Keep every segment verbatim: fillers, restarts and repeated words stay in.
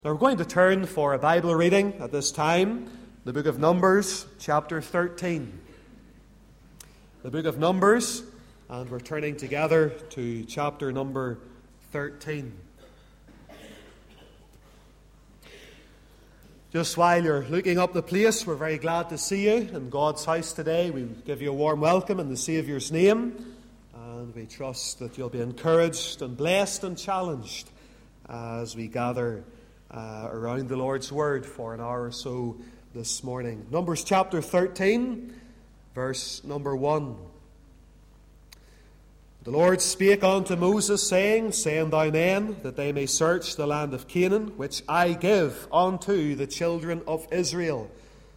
Now we're going to turn for a Bible reading at this time, the book of Numbers, chapter thirteen. The book of Numbers, and we're turning together to chapter number thirteen. Just while you're looking up the place, we're very glad to see you in God's house today. We give you a warm welcome in the Saviour's name, and we trust that you'll be encouraged and blessed and challenged as we gather Uh, around the Lord's Word for an hour or so this morning. Numbers chapter thirteen, verse number one. The Lord spake unto Moses, saying, Send thy men, that they may search the land of Canaan, which I give unto the children of Israel.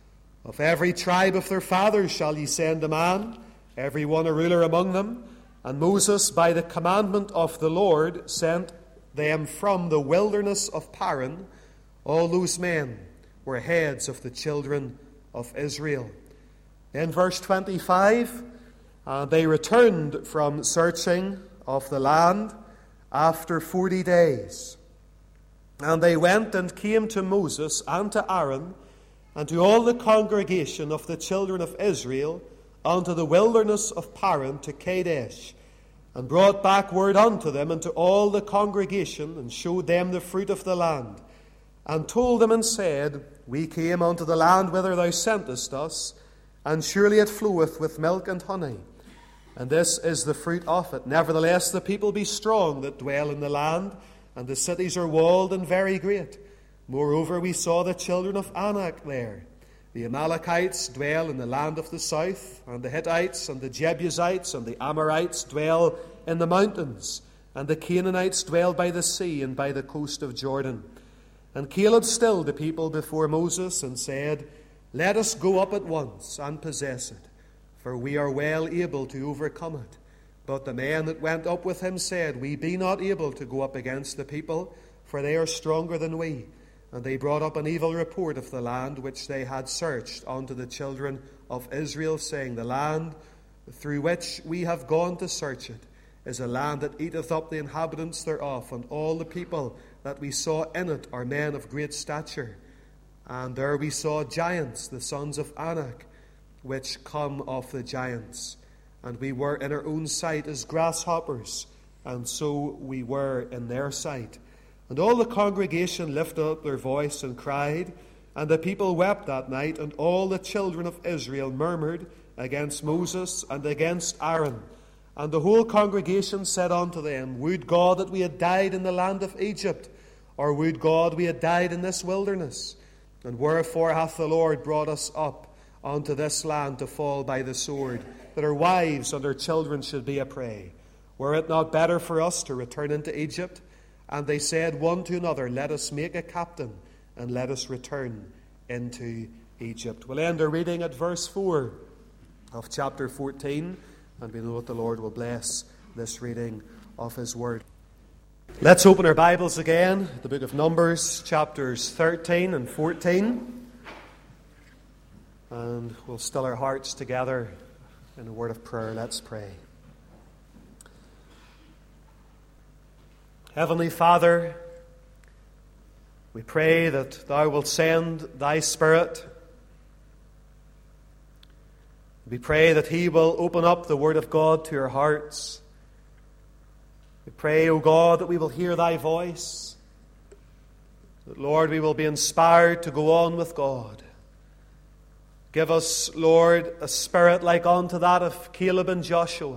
Of every tribe of their fathers shall ye send a man, every one a ruler among them. And Moses, by the commandment of the Lord, sent them from the wilderness of Paran. All those men were heads of the children of Israel. In verse twenty-five, uh, they returned from searching of the land after forty days. And they went and came to Moses and to Aaron and to all the congregation of the children of Israel unto the wilderness of Paran to Kadesh, and brought back word unto them and to all the congregation, and showed them the fruit of the land, and told them and said, We came unto the land whither thou sentest us, and surely it floweth with milk and honey, and this is the fruit of it. Nevertheless the people be strong that dwell in the land, and the cities are walled and very great. Moreover we saw the children of Anak there. The Amalekites dwell in the land of the south, and the Hittites and the Jebusites and the Amorites dwell in the mountains, and the Canaanites dwell by the sea and by the coast of Jordan. And Caleb stilled the people before Moses, and said, Let us go up at once and possess it, for we are well able to overcome it. But the men that went up with him said, We be not able to go up against the people, for they are stronger than we. And they brought up an evil report of the land which they had searched unto the children of Israel, saying, The land through which we have gone to search it is a land that eateth up the inhabitants thereof, and all the people that we saw in it are men of great stature. And there we saw giants, the sons of Anak, which come of the giants. And we were in our own sight as grasshoppers, and so we were in their sight. And all the congregation lifted up their voice and cried, and the people wept that night, and all the children of Israel murmured against Moses and against Aaron. And the whole congregation said unto them, Would God that we had died in the land of Egypt, or would God we had died in this wilderness? And wherefore hath the Lord brought us up unto this land to fall by the sword, that our wives and our children should be a prey? Were it not better for us to return into Egypt? And they said one to another, Let us make a captain, and let us return into Egypt. We'll end our reading at verse four of chapter fourteen, and we know that the Lord will bless this reading of His Word. Let's open our Bibles again, the book of Numbers, chapters thirteen and fourteen. And we'll still our hearts together in a word of prayer. Let's pray. Heavenly Father, we pray that Thou wilt send Thy Spirit. We pray that He will open up the Word of God to our hearts. We pray, O God, that we will hear Thy voice. That, Lord, we will be inspired to go on with God. Give us, Lord, a spirit like unto that of Caleb and Joshua.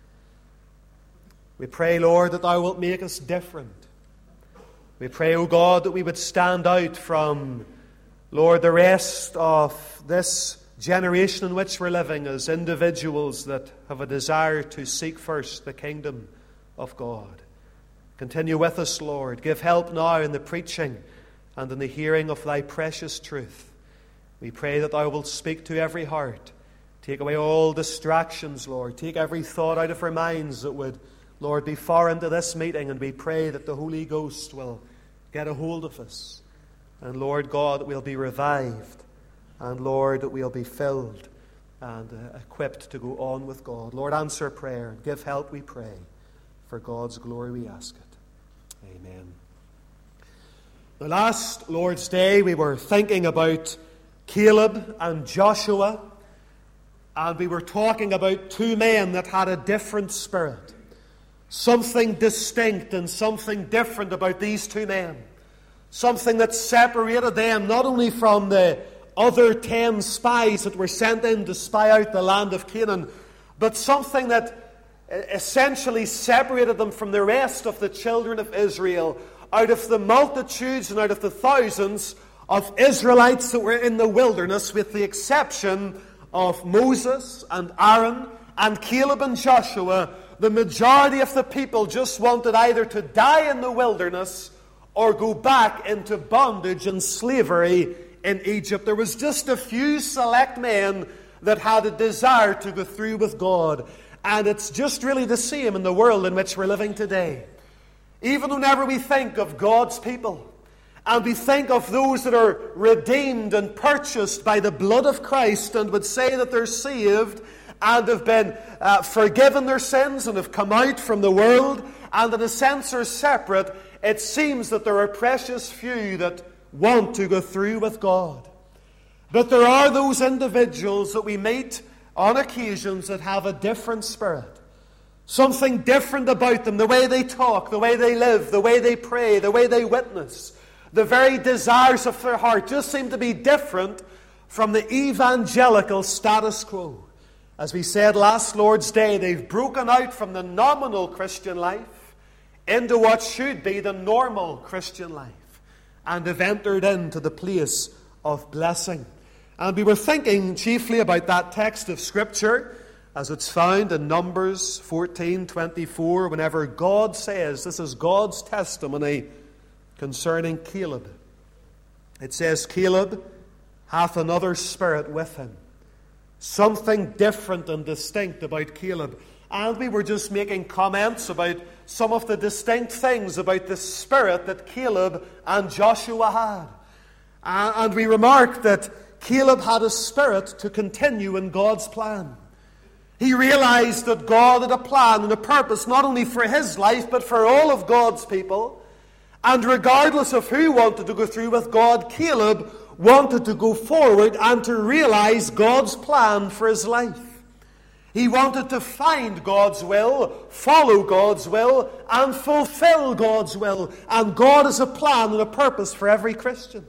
We pray, Lord, that Thou wilt make us different. We pray, O God, that we would stand out from, Lord, the rest of this generation in which we're living as individuals that have a desire to seek first the kingdom of God. Continue with us, Lord. Give help now in the preaching and in the hearing of Thy precious truth. We pray that Thou wilt speak to every heart. Take away all distractions, Lord. Take every thought out of our minds that would, Lord, be foreign to this meeting, and we pray that the Holy Ghost will get a hold of us. And Lord God, that we'll be revived. And Lord, that we'll be filled and uh, equipped to go on with God. Lord, answer prayer and give help, we pray. For God's glory we ask it. Amen. The last Lord's Day we were thinking about Caleb and Joshua, and we were talking about two men that had a different spirit. Something distinct and something different about these two men. Something that separated them not only from the other ten spies that were sent in to spy out the land of Canaan, but something that essentially separated them from the rest of the children of Israel, out of the multitudes and out of the thousands of Israelites that were in the wilderness, with the exception of Moses and Aaron and Caleb and Joshua. The majority of the people just wanted either to die in the wilderness or go back into bondage and slavery in Egypt. There was just a few select men that had a desire to go through with God. And it's just really the same in the world in which we're living today. Even whenever we think of God's people, and we think of those that are redeemed and purchased by the blood of Christ, and would say that they're saved and have been uh, forgiven their sins and have come out from the world, and in a sense are separate, it seems that there are precious few that want to go through with God. But there are those individuals that we meet on occasions that have a different spirit. Something different about them, the way they talk, the way they live, the way they pray, the way they witness. The very desires of their heart just seem to be different from the evangelical status quo. As we said last Lord's Day, they've broken out from the nominal Christian life into what should be the normal Christian life, and have entered into the place of blessing. And we were thinking chiefly about that text of Scripture as it's found in Numbers fourteen twenty-four, whenever God says, this is God's testimony concerning Caleb. It says, Caleb hath another spirit with him. Something different and distinct about Caleb. And we were just making comments about some of the distinct things about the spirit that Caleb and Joshua had. And we remarked that Caleb had a spirit to continue in God's plan. He realized that God had a plan and a purpose not only for his life, but for all of God's people. And regardless of who wanted to go through with God, Caleb wanted to go forward and to realize God's plan for his life. He wanted to find God's will, follow God's will, and fulfill God's will. And God has a plan and a purpose for every Christian.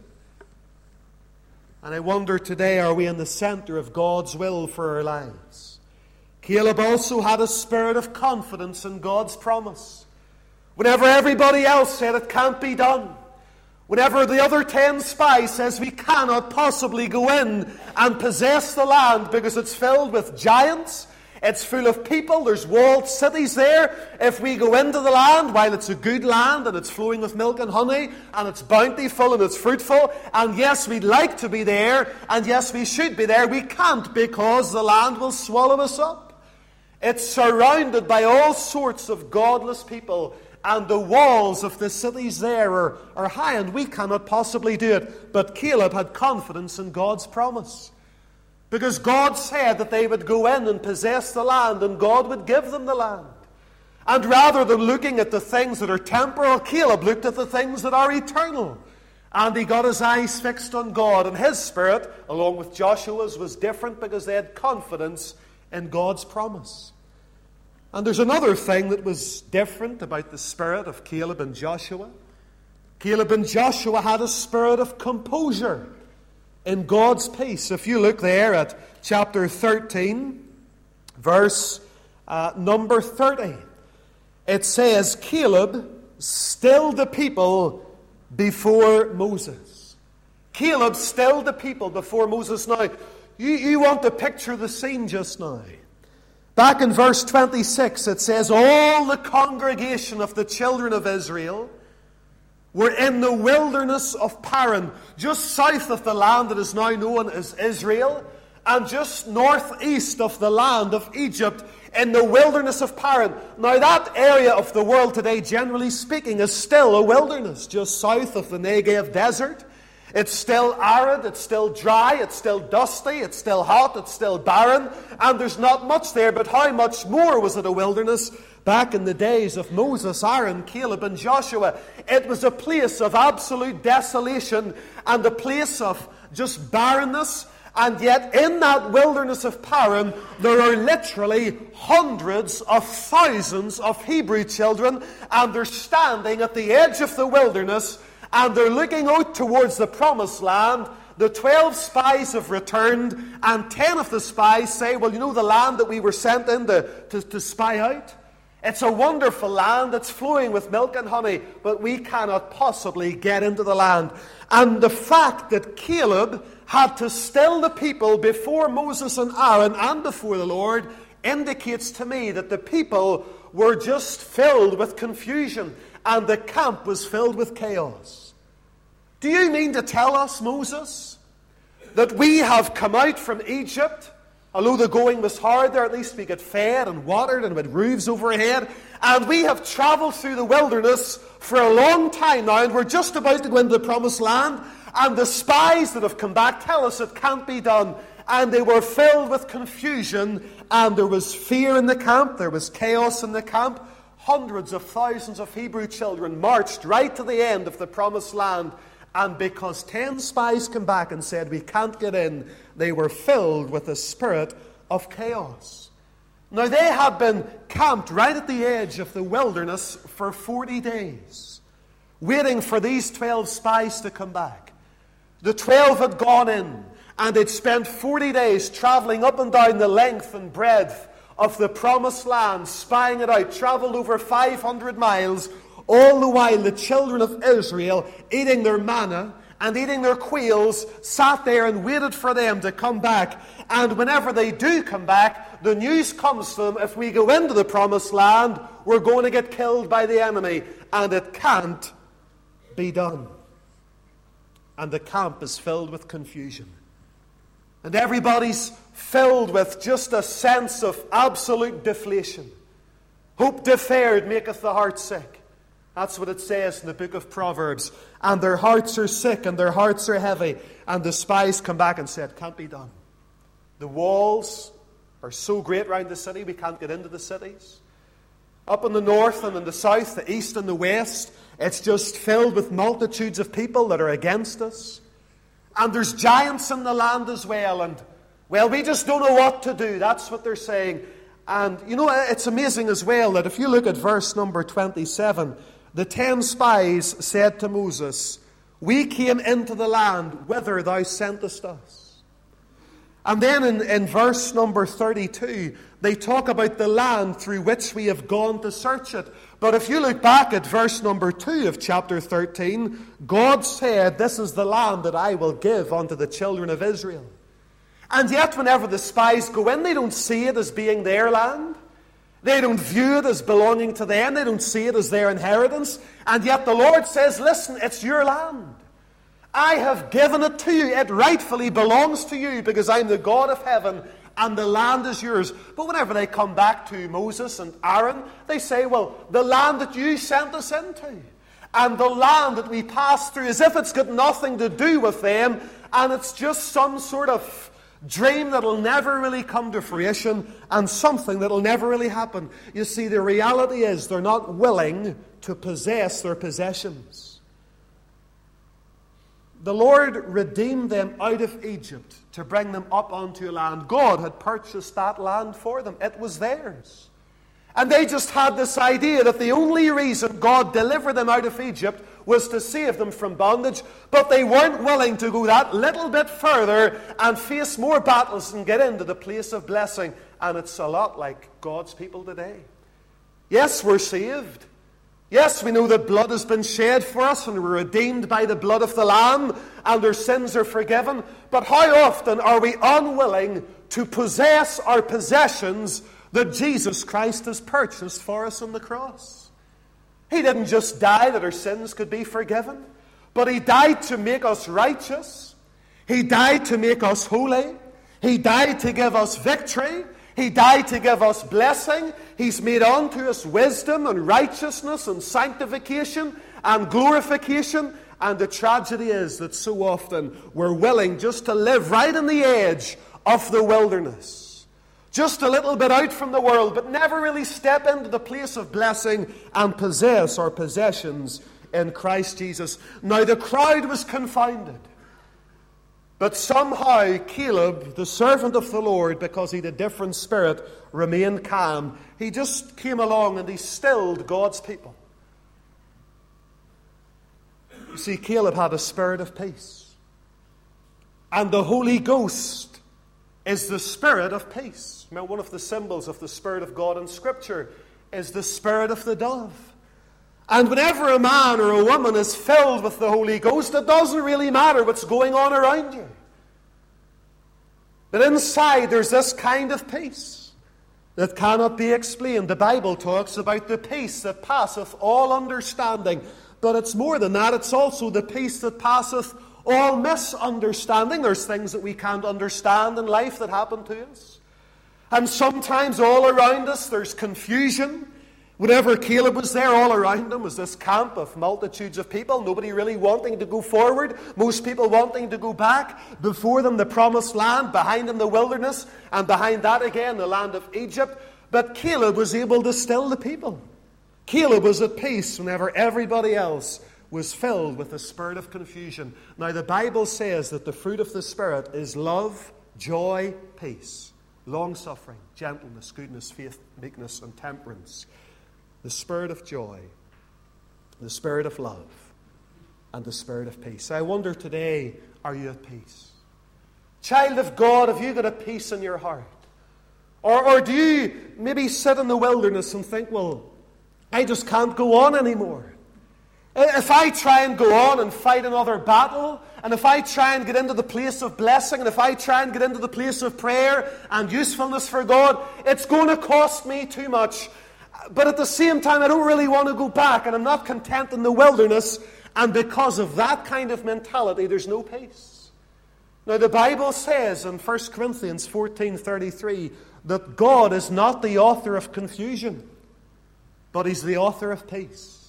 And I wonder today, are we in the center of God's will for our lives? Caleb also had a spirit of confidence in God's promise. Whenever everybody else said it can't be done, whenever the other ten spies says we cannot possibly go in and possess the land because it's filled with giants, it's full of people, there's walled cities there. If we go into the land, while it's a good land and it's flowing with milk and honey and it's bountiful and it's fruitful, and yes, we'd like to be there, and yes, we should be there, we can't because the land will swallow us up. It's surrounded by all sorts of godless people, and the walls of the cities there are, are high, and we cannot possibly do it. But Caleb had confidence in God's promise, because God said that they would go in and possess the land, and God would give them the land. And rather than looking at the things that are temporal, Caleb looked at the things that are eternal. And he got his eyes fixed on God, and his spirit, along with Joshua's, was different because they had confidence in God's promise. And there's another thing that was different about the spirit of Caleb and Joshua. Caleb and Joshua had a spirit of composure in God's peace. If you look there at chapter thirteen, verse uh, number thirty, it says, Caleb stilled the people before Moses. Caleb stilled the people before Moses. Now, you, you want to picture the scene just now. Back in verse twenty-six, it says, all the congregation of the children of Israel were in the wilderness of Paran, just south of the land that is now known as Israel, and just northeast of the land of Egypt, in the wilderness of Paran. Now, that area of the world today, generally speaking, is still a wilderness, just south of the Negev desert. It's still arid, it's still dry, it's still dusty, it's still hot, it's still barren, and there's not much there. But how much more was it a wilderness back in the days of Moses, Aaron, Caleb, and Joshua? It was a place of absolute desolation and a place of just barrenness. And yet in that wilderness of Paran, there are literally hundreds of thousands of Hebrew children, and they're standing at the edge of the wilderness, and they're looking out towards the promised land. The twelve spies have returned, and ten of the spies say, well, you know the land that we were sent in to, to, to spy out? It's a wonderful land. It's flowing with milk and honey, but we cannot possibly get into the land. And the fact that Caleb had to still the people before Moses and Aaron and before the Lord indicates to me that the people were just filled with confusion, and the camp was filled with chaos. Do you mean to tell us, Moses, that we have come out from Egypt? Although the going was hard there, at least we get fed and watered and with roofs overhead. And we have traveled through the wilderness for a long time now, and we're just about to go into the promised land. And the spies that have come back tell us it can't be done. And they were filled with confusion, and there was fear in the camp, there was chaos in the camp. Hundreds of thousands of Hebrew children marched right to the end of the promised land. And because ten spies came back and said, we can't get in, they were filled with a spirit of chaos. Now, they had been camped right at the edge of the wilderness for forty days, waiting for these twelve spies to come back. The twelve had gone in, and they'd spent forty days traveling up and down the length and breadth of the promised land, spying it out, traveled over five hundred miles, all the while the children of Israel, eating their manna and eating their quails, sat there and waited for them to come back. And whenever they do come back, the news comes to them, if we go into the promised land, we're going to get killed by the enemy. And it can't be done. And the camp is filled with confusion. And everybody's filled with just a sense of absolute deflation. Hope deferred maketh the heart sick. That's what it says in the book of Proverbs. And their hearts are sick and their hearts are heavy. And the spies come back and said, can't be done. The walls are so great around the city, we can't get into the cities. Up in the north and in the south, the east and the west, it's just filled with multitudes of people that are against us. And there's giants in the land as well. And, well, we just don't know what to do. That's what they're saying. And, you know, it's amazing as well that if you look at verse number twenty-seven, the ten spies said to Moses, we came into the land whither thou sentest us. And then in, in verse number thirty-two, they talk about the land through which we have gone to search it. But if you look back at verse number two of chapter thirteen, God said, this is the land that I will give unto the children of Israel. And yet whenever the spies go in, they don't see it as being their land. They don't view it as belonging to them. They don't see it as their inheritance. And yet the Lord says, listen, it's your land. I have given it to you. It rightfully belongs to you because I'm the God of heaven and the land is yours. But whenever they come back to Moses and Aaron, they say, well, the land that you sent us into and the land that we passed through, as if it's got nothing to do with them and it's just some sort of dream that'll never really come to fruition and something that'll never really happen. You see, the reality is they're not willing to possess their possessions. The Lord redeemed them out of Egypt to bring them up onto a land. God had purchased that land for them. It was theirs. And they just had this idea that the only reason God delivered them out of Egypt was to save them from bondage. But they weren't willing to go that little bit further and face more battles and get into the place of blessing. And it's a lot like God's people today. Yes, we're saved. Yes, we know that blood has been shed for us and we're redeemed by the blood of the Lamb and our sins are forgiven. But how often are we unwilling to possess our possessions that Jesus Christ has purchased for us on the cross? He didn't just die that our sins could be forgiven, but He died to make us righteous. He died to make us holy. He died to give us victory. He died to give us blessing. He's made unto us wisdom and righteousness and sanctification and glorification. And the tragedy is that so often we're willing just to live right on the edge of the wilderness. Just a little bit out from the world, but never really step into the place of blessing and possess our possessions in Christ Jesus. Now the crowd was confounded. But somehow Caleb, the servant of the Lord, because he had a different spirit, remained calm. He just came along and he stilled God's people. You see, Caleb had a spirit of peace. And the Holy Ghost is the spirit of peace. Now, one of the symbols of the Spirit of God in Scripture is the spirit of the dove. And whenever a man or a woman is filled with the Holy Ghost, it doesn't really matter what's going on around you. But inside there's this kind of peace that cannot be explained. The Bible talks about the peace that passeth all understanding. But it's more than that. It's also the peace that passeth all misunderstanding. There's things that we can't understand in life that happen to us. And sometimes all around us there's confusion. Whenever Caleb was there, all around him was this camp of multitudes of people, nobody really wanting to go forward, most people wanting to go back. Before them the promised land, behind them the wilderness, and behind that again the land of Egypt. But Caleb was able to still the people. Caleb was at peace whenever everybody else was filled with a spirit of confusion. Now the Bible says that the fruit of the Spirit is love, joy, peace, long-suffering, gentleness, goodness, faith, meekness, and temperance. The spirit of joy, the spirit of love, and the spirit of peace. I wonder today, are you at peace? Child of God, have you got a peace in your heart? Or, or do you maybe sit in the wilderness and think, well, I just can't go on anymore. If I try and go on and fight another battle, and if I try and get into the place of blessing, and if I try and get into the place of prayer and usefulness for God, it's going to cost me too much. But at the same time, I don't really want to go back, and I'm not content in the wilderness. And because of that kind of mentality, there's no peace. Now, the Bible says in First Corinthians fourteen thirty-three that God is not the author of confusion, but He's the author of peace.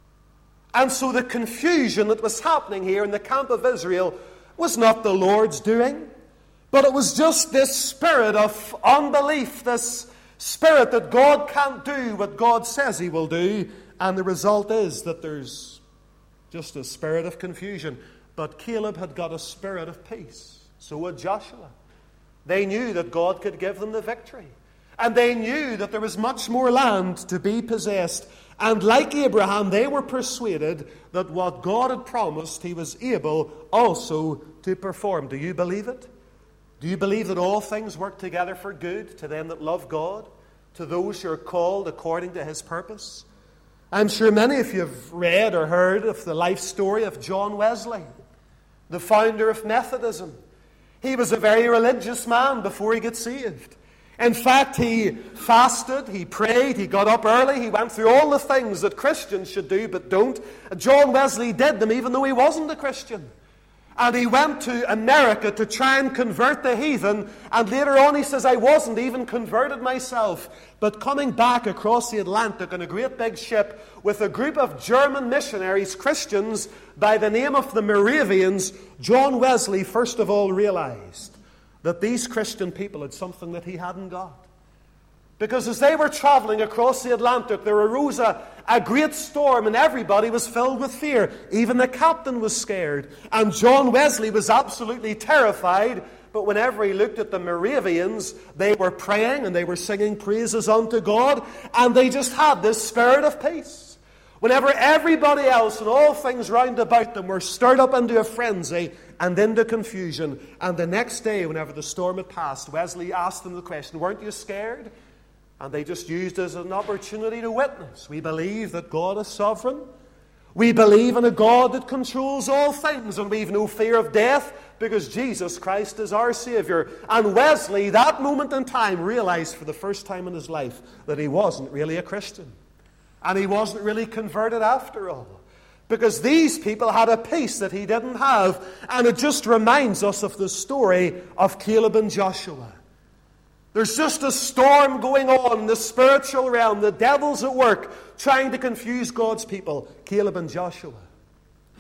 And so the confusion that was happening here in the camp of Israel was not the Lord's doing, but it was just this spirit of unbelief, this spirit that God can't do what God says He will do, and the result is that there's just a spirit of confusion. But Caleb had got a spirit of peace. So had Joshua. They knew that God could give them the victory. And they knew that there was much more land to be possessed. And like Abraham, they were persuaded that what God had promised, He was able also to perform. Do you believe it? Do you believe that all things work together for good to them that love God, to those who are called according to His purpose? I'm sure many of you have read or heard of the life story of John Wesley, the founder of Methodism. He was a very religious man before he got saved. In fact, he fasted, he prayed, he got up early, he went through all the things that Christians should do but don't. John Wesley did them even though he wasn't a Christian. And he went to America to try and convert the heathen. And later on he says, I wasn't even converted myself. But coming back across the Atlantic on a great big ship with a group of German missionaries, Christians, by the name of the Moravians, John Wesley first of all realized that these Christian people had something that he hadn't got. Because as they were traveling across the Atlantic, there arose a, a great storm and everybody was filled with fear. Even the captain was scared. And John Wesley was absolutely terrified. But whenever he looked at the Moravians, they were praying and they were singing praises unto God. And they just had this spirit of peace. Whenever everybody else and all things round about them were stirred up into a frenzy and into confusion. And the next day, whenever the storm had passed, Wesley asked them the question, weren't you scared? And they just used it as an opportunity to witness. We believe that God is sovereign. We believe in a God that controls all things. And we have no fear of death because Jesus Christ is our Savior. And Wesley, that moment in time, realized for the first time in his life that he wasn't really a Christian. And he wasn't really converted after all. Because these people had a peace that he didn't have. And it just reminds us of the story of Caleb and Joshua. There's just a storm going on in the spiritual realm. The devil's at work trying to confuse God's people. Caleb and Joshua.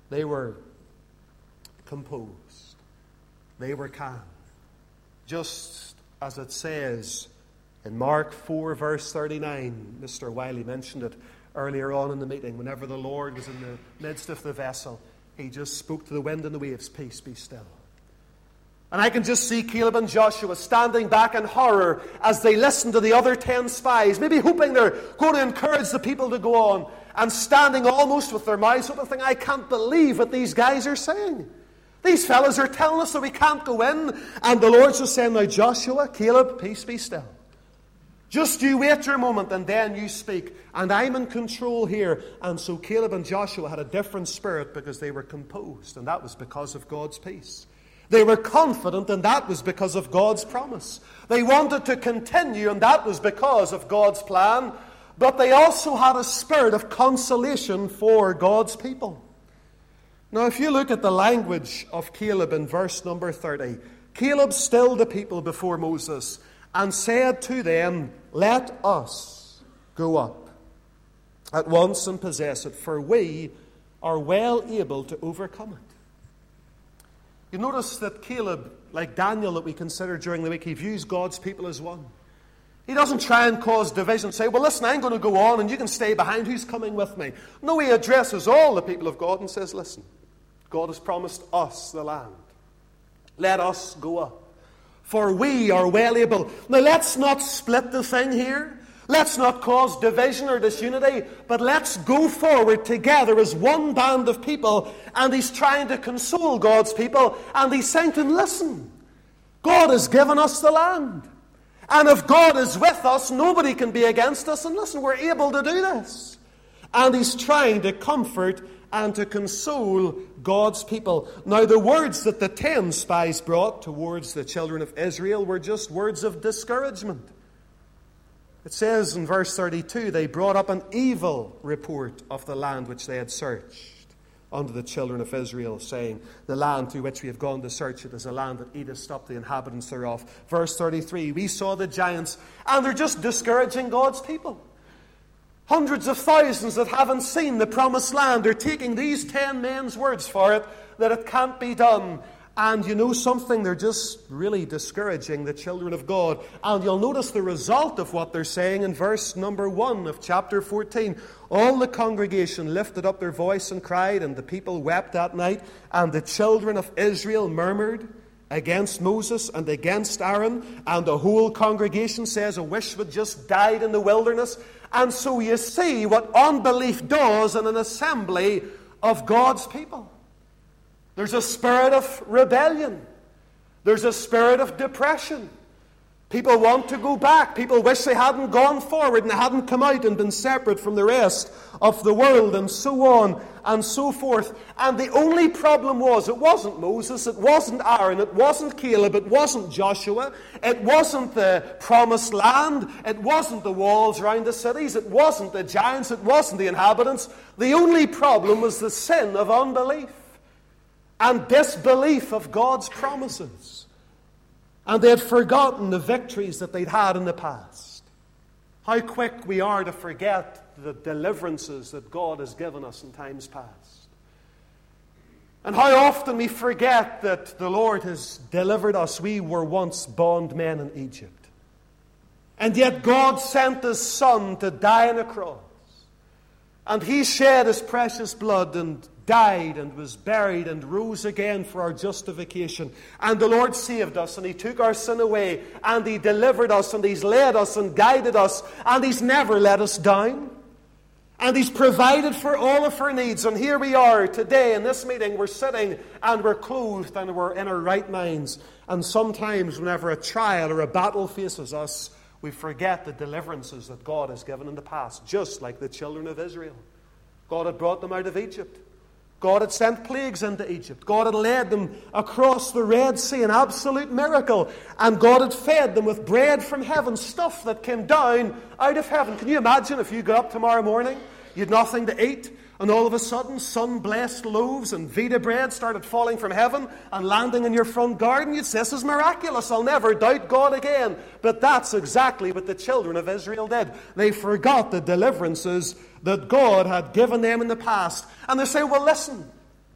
They were composed. They were calm. Just as it says in Mark four, verse thirty-nine, Mister Wiley mentioned it earlier on in the meeting. Whenever the Lord was in the midst of the vessel, he just spoke to the wind and the waves, "Peace, be still." And I can just see Caleb and Joshua standing back in horror as they listen to the other ten spies, maybe hoping they're going to encourage the people to go on, and standing almost with their mouths open, thinking, "I can't believe what these guys are saying. These fellas are telling us that we can't go in." And the Lord's just saying, "Now Joshua, Caleb, peace, be still. Just you wait your moment and then you speak. And I'm in control here." And so Caleb and Joshua had a different spirit because they were composed. And that was because of God's peace. They were confident, and that was because of God's promise. They wanted to continue, and that was because of God's plan. But they also had a spirit of consolation for God's people. Now, if you look at the language of Caleb in verse number thirty, Caleb stilled the people before Moses and said to them, "Let us go up at once and possess it, for we are well able to overcome it." You notice that Caleb, like Daniel that we considered during the week, he views God's people as one. He doesn't try and cause division, say, "Well, listen, I'm going to go on and you can stay behind. Who's coming with me?" No, he addresses all the people of God and says, "Listen, God has promised us the land. Let us go up, for we are well able." Now, let's not split the thing here. Let's not cause division or disunity, but let's go forward together as one band of people. And he's trying to console God's people, and he's saying to them, "Listen, God has given us the land. And if God is with us, nobody can be against us. And listen, we're able to do this." And he's trying to comfort and to console God's people. Now, the words that the ten spies brought towards the children of Israel were just words of discouragement. It says in verse thirty-two, they brought up an evil report of the land which they had searched unto the children of Israel, saying, "The land through which we have gone to search it is a land that eateth up the inhabitants thereof." Verse thirty-three, we saw the giants, and they're just discouraging God's people. Hundreds of thousands that haven't seen the promised land are taking these ten men's words for it, that it can't be done. And you know something? They're just really discouraging the children of God. And you'll notice the result of what they're saying in verse number one of chapter fourteen. All the congregation lifted up their voice and cried, and the people wept that night. And the children of Israel murmured against Moses and against Aaron. And the whole congregation says, "I wish we'd just died in the wilderness." And so you see what unbelief does in an assembly of God's people. There's a spirit of rebellion. There's a spirit of depression. People want to go back. People wish they hadn't gone forward and hadn't come out and been separate from the rest of the world, and so on and so forth. And the only problem was, it wasn't Moses, it wasn't Aaron, it wasn't Caleb, it wasn't Joshua, it wasn't the promised land, it wasn't the walls around the cities, it wasn't the giants, it wasn't the inhabitants. The only problem was the sin of unbelief and disbelief of God's promises. And they had forgotten the victories that they'd had in the past. How quick we are to forget the deliverances that God has given us in times past. And how often we forget that the Lord has delivered us. We were once bondmen in Egypt. And yet God sent His Son to die on a cross. And He shed His precious blood and died and was buried and rose again for our justification. And the Lord saved us, and He took our sin away, and He delivered us, and He's led us and guided us, and He's never let us down. And He's provided for all of our needs. And here we are today in this meeting. We're sitting and we're clothed and we're in our right minds. And sometimes whenever a trial or a battle faces us, we forget the deliverances that God has given in the past, just like the children of Israel. God had brought them out of Egypt. God had sent plagues into Egypt. God had led them across the Red Sea, an absolute miracle. And God had fed them with bread from heaven, stuff that came down out of heaven. Can you imagine if you got up tomorrow morning, you had nothing to eat, and all of a sudden sun-blessed loaves and Vita bread started falling from heaven and landing in your front garden? You'd say, "This is miraculous. I'll never doubt God again." But that's exactly what the children of Israel did. They forgot the deliverances that God had given them in the past. And they say, "Well, listen,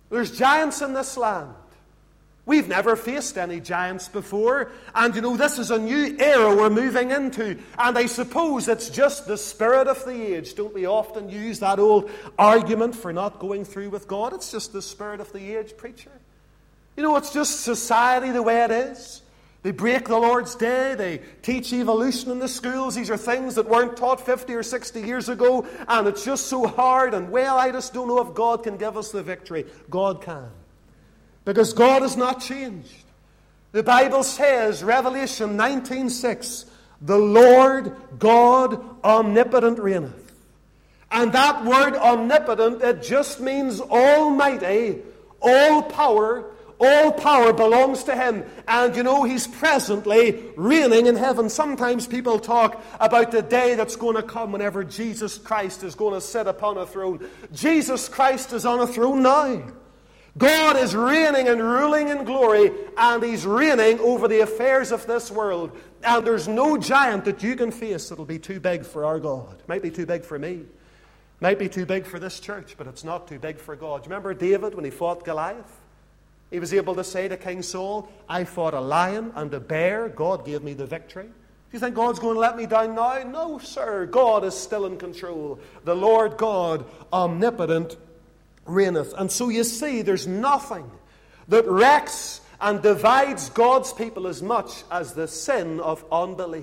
There's giants in this land. We've never faced any giants before. And you know, this is a new era we're moving into. And I suppose it's just the spirit of the age. Don't we often use that old argument for not going through with God? It's just the spirit of the age, preacher. You know, it's just society the way it is. They break the Lord's Day. They teach evolution in the schools. These are things that weren't taught fifty or sixty years ago. And it's just so hard. And, well, I just don't know if God can give us the victory. God can. Because God has not changed. The Bible says, Revelation nineteen six, the Lord God omnipotent reigneth. And that word omnipotent, it just means almighty, all power. All power belongs to Him. And you know, He's presently reigning in heaven. Sometimes people talk about the day that's going to come whenever Jesus Christ is going to sit upon a throne. Jesus Christ is on a throne now. God is reigning and ruling in glory, and He's reigning over the affairs of this world. And there's no giant that you can face that'll be too big for our God. Might be too big for me. Might be too big for this church, but it's not too big for God. Do you remember David when he fought Goliath? He was able to say to King Saul, I fought a lion and a bear. God gave me the victory. Do you think God's going to let me down now? No, sir. God is still in control. The Lord God, omnipotent, reigneth. And so you see, there's nothing that wrecks and divides God's people as much as the sin of unbelief.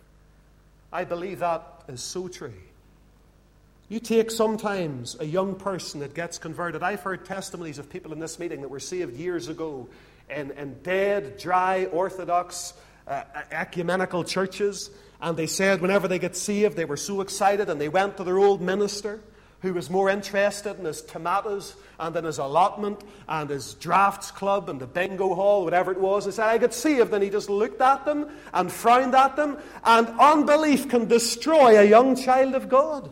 I believe that is so true. You take sometimes a young person that gets converted. I've heard testimonies of people in this meeting that were saved years ago in, in dead, dry, orthodox, uh, ecumenical churches. And they said whenever they get saved, they were so excited, and they went to their old minister, who was more interested in his tomatoes and in his allotment and his drafts club and the bingo hall, whatever it was. They said, I got saved. And he just looked at them and frowned at them. And unbelief can destroy a young child of God.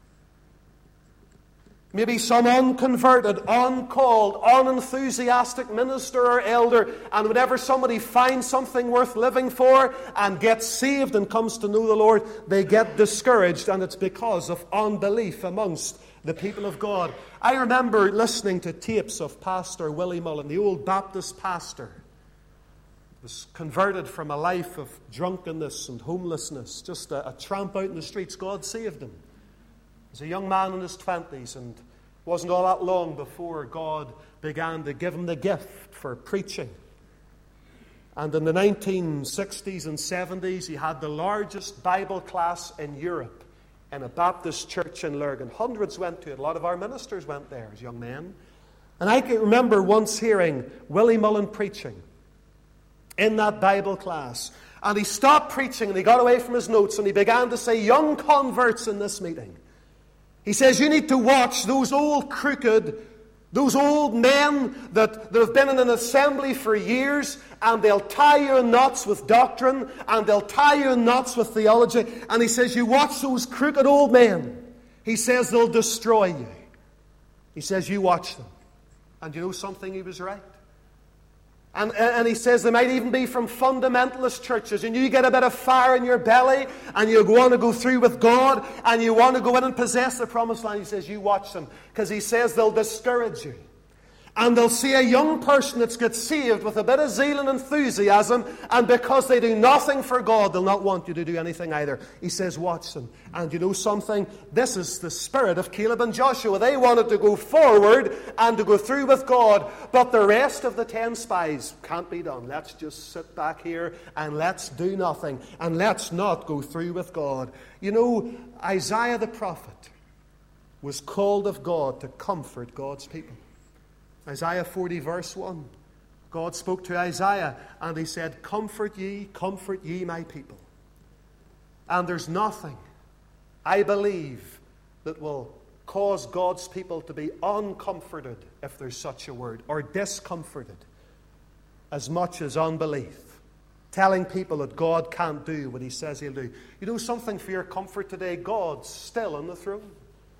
Maybe some unconverted, uncalled, unenthusiastic minister or elder, and whenever somebody finds something worth living for and gets saved and comes to know the Lord, they get discouraged, and it's because of unbelief amongst the people of God. I remember listening to tapes of Pastor Willie Mullen, the old Baptist pastor. He was converted from a life of drunkenness and homelessness, just a, a tramp out in the streets. God saved him. He was a young man in his twenties, and it wasn't all that long before God began to give him the gift for preaching. And in the nineteen sixties and seventies, he had the largest Bible class in Europe in a Baptist church in Lurgan. Hundreds went to it. A lot of our ministers went there as young men. And I can remember once hearing Willie Mullen preaching in that Bible class. And he stopped preaching and he got away from his notes and he began to say, young converts in this meeting, he says, you need to watch those old crooked, those old men that, that have been in an assembly for years, and they'll tie you in knots with doctrine, and they'll tie you in knots with theology. And he says, you watch those crooked old men. He says, they'll destroy you. He says, you watch them. And you know something? He was right. And, and he says they might even be from fundamentalist churches, and you get a bit of fire in your belly and you want to go through with God and you want to go in and possess the promised land. He says you watch them, because he says they'll discourage you. And they'll see a young person that's got saved with a bit of zeal and enthusiasm, and because they do nothing for God, they'll not want you to do anything either. He says, watch them. And you know something? This is the spirit of Caleb and Joshua. They wanted to go forward and to go through with God, but the rest of the ten spies can't be done. Let's just sit back here and let's do nothing, and let's not go through with God. You know, Isaiah the prophet was called of God to comfort God's people. Isaiah forty verse one. God spoke to Isaiah and he said, comfort ye, comfort ye my people. And there's nothing, I believe, that will cause God's people to be uncomforted, if there's such a word, or discomforted, as much as unbelief. Telling people that God can't do what he says he'll do. You know something for your comfort today? God's still on the throne.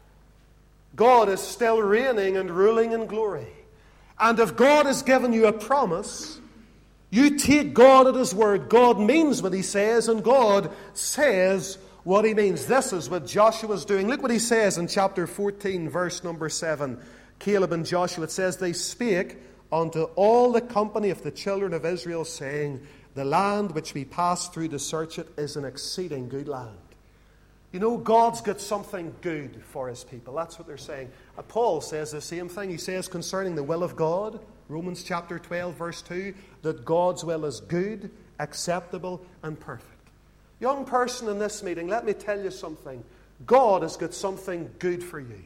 God is still reigning and ruling in glory. And if God has given you a promise, you take God at his word. God means what he says, and God says what he means. This is what Joshua's doing. Look what he says in chapter fourteen, verse number seven. Caleb and Joshua, it says, they spake unto all the company of the children of Israel, saying, the land which we passed through to search it is an exceeding good land. You know, God's got something good for his people. That's what they're saying. And Paul says the same thing. He says concerning the will of God, Romans chapter twelve, verse two, that God's will is good, acceptable, and perfect. Young person in this meeting, let me tell you something. God has got something good for you.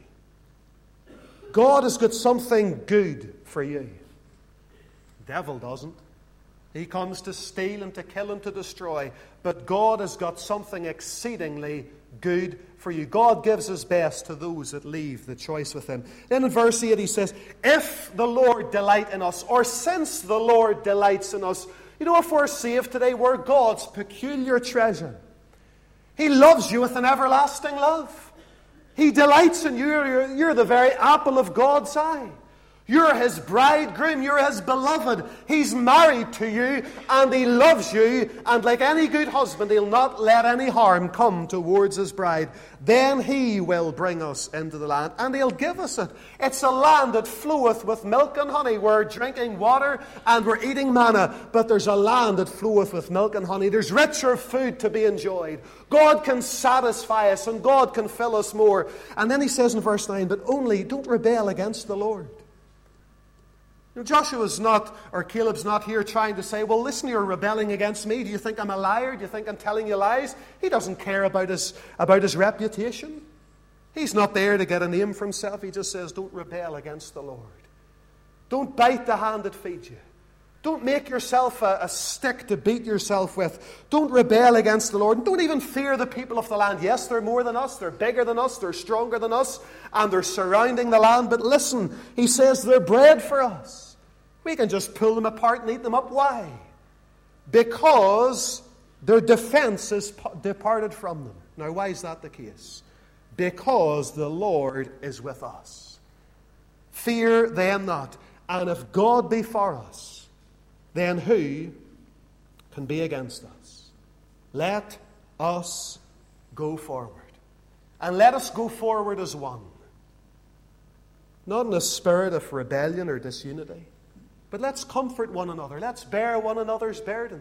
God has got something good for you. The devil doesn't. He comes to steal and to kill and to destroy. But God has got something exceedingly good for you. God gives his best to those that leave the choice with him. Then in verse eight he says, if the Lord delight in us, or since the Lord delights in us. You know, if we're saved today, we're God's peculiar treasure. He loves you with an everlasting love. He delights in you. You're, you're the very apple of God's eye. You're his bridegroom. You're his beloved. He's married to you and he loves you. And like any good husband, he'll not let any harm come towards his bride. Then he will bring us into the land and he'll give us it. It's a land that floweth with milk and honey. We're drinking water and we're eating manna. But there's a land that floweth with milk and honey. There's richer food to be enjoyed. God can satisfy us and God can fill us more. And then he says in verse nine, but only don't rebel against the Lord. You know, Joshua's not, or Caleb's not here trying to say, well, listen, you're rebelling against me. Do you think I'm a liar? Do you think I'm telling you lies? He doesn't care about his, about his reputation. He's not there to get a name for himself. He just says, don't rebel against the Lord. Don't bite the hand that feeds you. Don't make yourself a, a stick to beat yourself with. Don't rebel against the Lord. And don't even fear the people of the land. Yes, they're more than us. They're bigger than us. They're stronger than us. And they're surrounding the land. But listen, he says they're bread for us. We can just pull them apart and eat them up. Why? Because their defense is departed from them. Now, why is that the case? Because the Lord is with us. Fear them not. And if God be for us, then who can be against us? Let us go forward. And let us go forward as one. Not in a spirit of rebellion or disunity. But let's comfort one another. Let's bear one another's burdens.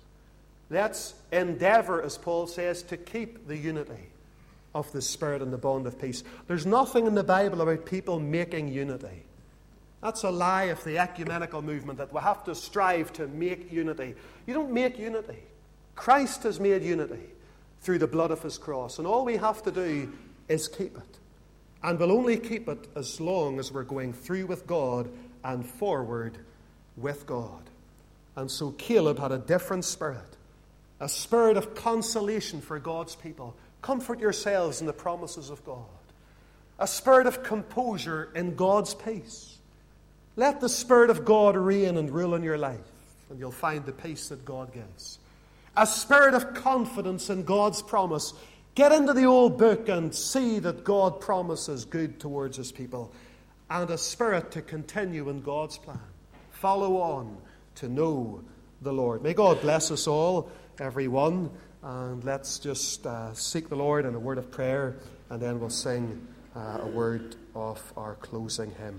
Let's endeavor, as Paul says, to keep the unity of the Spirit and the bond of peace. There's nothing in the Bible about people making unity. That's a lie of the ecumenical movement, that we have to strive to make unity. You don't make unity. Christ has made unity through the blood of his cross. And all we have to do is keep it. And we'll only keep it as long as we're going through with God and forward with God. And so Caleb had a different spirit, a spirit of consolation for God's people. Comfort yourselves in the promises of God. A spirit of composure in God's peace. Let the Spirit of God reign and rule in your life, and you'll find the peace that God gives. A spirit of confidence in God's promise. Get into the old book and see that God promises good towards his people. And a spirit to continue in God's plan. Follow on to know the Lord. May God bless us all, everyone. And let's just uh, seek the Lord in a word of prayer, and then we'll sing uh, a word of our closing hymn.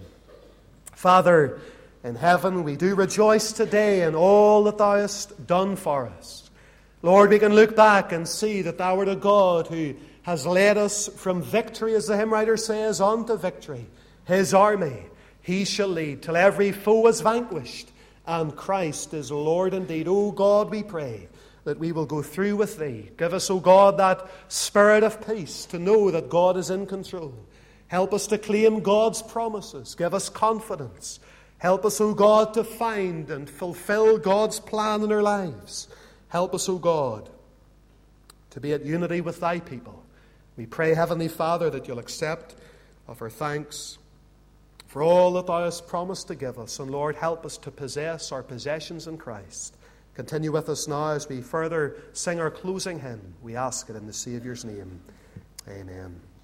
Father in heaven, we do rejoice today in all that thou hast done for us. Lord, we can look back and see that thou art a God who has led us from victory, as the hymn writer says, on to victory. His army he shall lead till every foe is vanquished and Christ is Lord indeed. O God, we pray that we will go through with thee. Give us, O God, that spirit of peace to know that God is in control. Help us to claim God's promises. Give us confidence. Help us, O God, to find and fulfill God's plan in our lives. Help us, O God, to be at unity with thy people. We pray, Heavenly Father, that you'll accept of our thanks for all that thou hast promised to give us. And Lord, help us to possess our possessions in Christ. Continue with us now as we further sing our closing hymn. We ask it in the Saviour's name. Amen.